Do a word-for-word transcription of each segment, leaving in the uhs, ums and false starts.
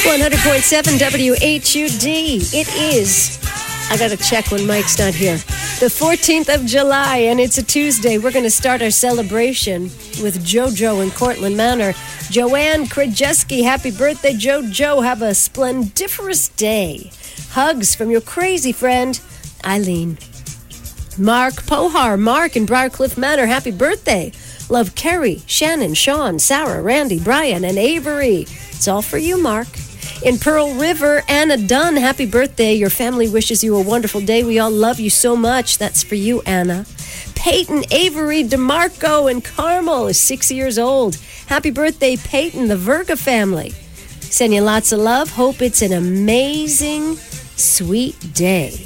one hundred point seven W H U D. It is, I got to check when Mike's not here, the fourteenth of July, and it's a Tuesday. We're going to start our celebration with JoJo in Cortland Manor. Joanne Krajewski, happy birthday, JoJo. Have a splendiferous day. Hugs from your crazy friend, Eileen. Mark Pohar, Mark in Briarcliff Manor, happy birthday. Love Kerry, Shannon, Sean, Sarah, Randy, Brian, and Avery. It's all for you, Mark. In Pearl River, Anna Dunn, happy birthday. Your family wishes you a wonderful day. We all love you so much. That's for you, Anna. Peyton Avery DeMarco in Carmel is six years old. Happy birthday, Peyton, the Virga family. Send you lots of love. Hope it's an amazing, sweet day.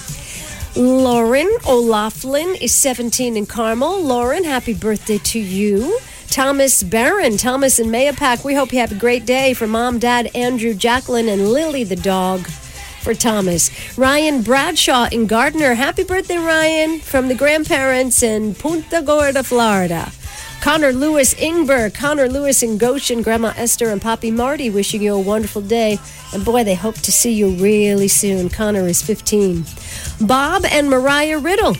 Lauren O'Laughlin is seventeen in Carmel. Lauren, happy birthday to you. Thomas Barron, Thomas and Mayapack, we hope you have a great day. For Mom, Dad, Andrew, Jacqueline, and Lily the dog. For Thomas. Ryan Bradshaw in Gardner, happy birthday, Ryan, from the grandparents in Punta Gorda, Florida. Connor Lewis Ingber, Connor Lewis in Goshen, Grandma Esther and Poppy Marty wishing you a wonderful day. And boy, they hope to see you really soon. Connor is fifteen. Bob and Mariah Riddle.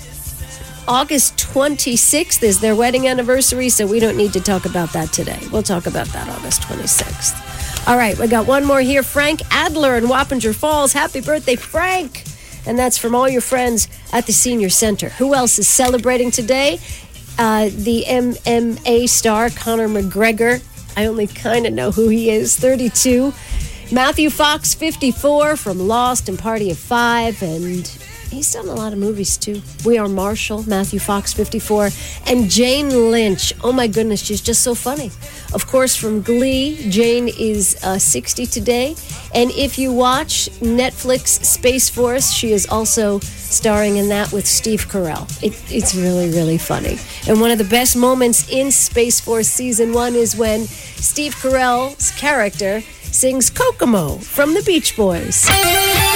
August twenty-sixth is their wedding anniversary, so we don't need to talk about that today. We'll talk about that August twenty-sixth. All right, we got one more here. Frank Adler in Wappinger Falls. Happy birthday, Frank. And that's from all your friends at the Senior Center. Who else is celebrating today? Uh, the M M A star, Conor McGregor. I only kind of know who he is, thirty-two. Matthew Fox, fifty-four, from Lost and Party of Five. And he's done a lot of movies, too. We Are Marshall, Matthew Fox, fifty-four. And Jane Lynch. Oh, my goodness, she's just so funny. Of course, from Glee, Jane is uh, sixty today. And if you watch Netflix Space Force, she is also starring in that with Steve Carell. It, it's really, really funny. And one of the best moments in Space Force Season one is when Steve Carell's character sings Kokomo from the Beach Boys.